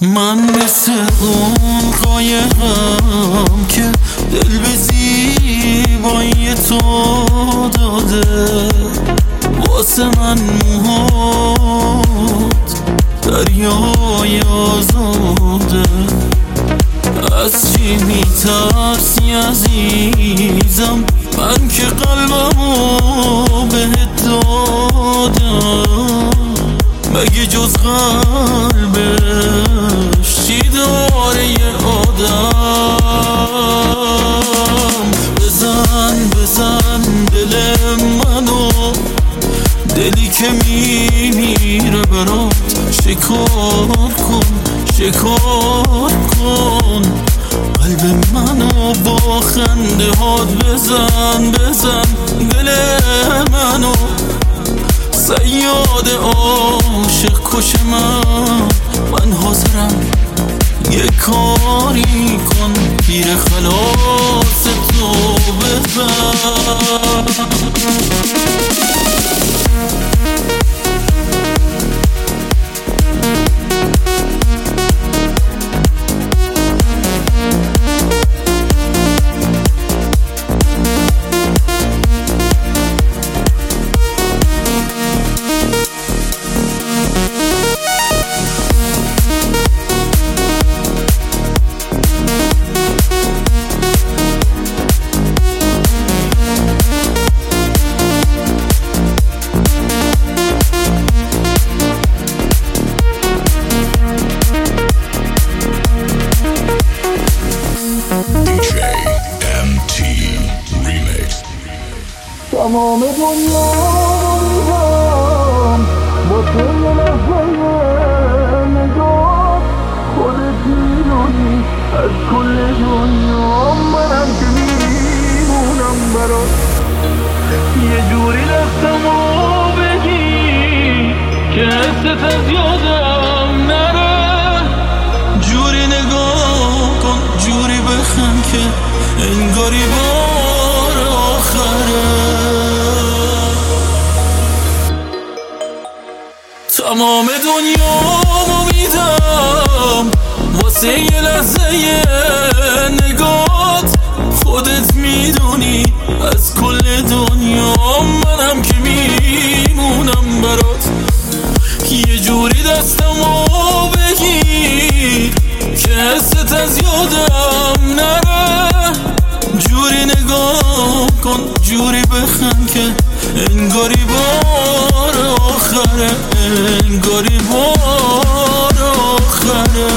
من مثل اون قایقم که دل به زیبایی تو داده، واسه من موهات دریای آزاده. از چی میترسی عزیزم؟ من که قلبمو بهت دادم، مگه جز قلبش چی داره یه آدم؟ بزن بزن دل منو، دلی که میمیره برات، شکار کن شکار کن قلب منو با خنده هات. بزن بزن دل منو، صیاد عاشق کش من حاضرم یه کاری کن، پیر خلاص تو بزن. تمام دنیا میدم با تو یه لحظه نگاه، خودت میدونی از کل دنیا منم که میمونم برات. یه جوری دستمو بگی که حست از یادم نره، جوری نگاه کن جوری بخند که انگاری بار آخره. تمام دنیامو میدم واسه یه لحظه نگات، خودت میدونی از کل دنیا منم که میمونم برات. یه جوری دستمو بگیر که حست از یادم نره، جوری نگاه کن جوری بخند که انگاری بار آخره، انگاری بار آخره.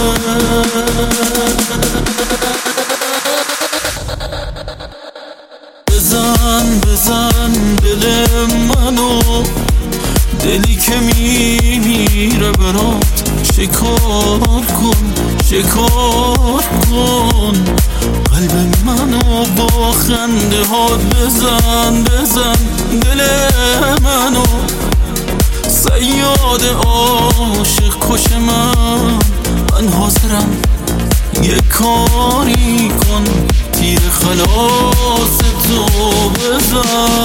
بزن بزن دل منو، دلی که میمیره برات، شکار کن شکار کن قلب منو با خنده هات. بزن بزن دل منو، صیاد عاشق کش من حاضرم یه کاری کن، تیر خلاص تو بزن.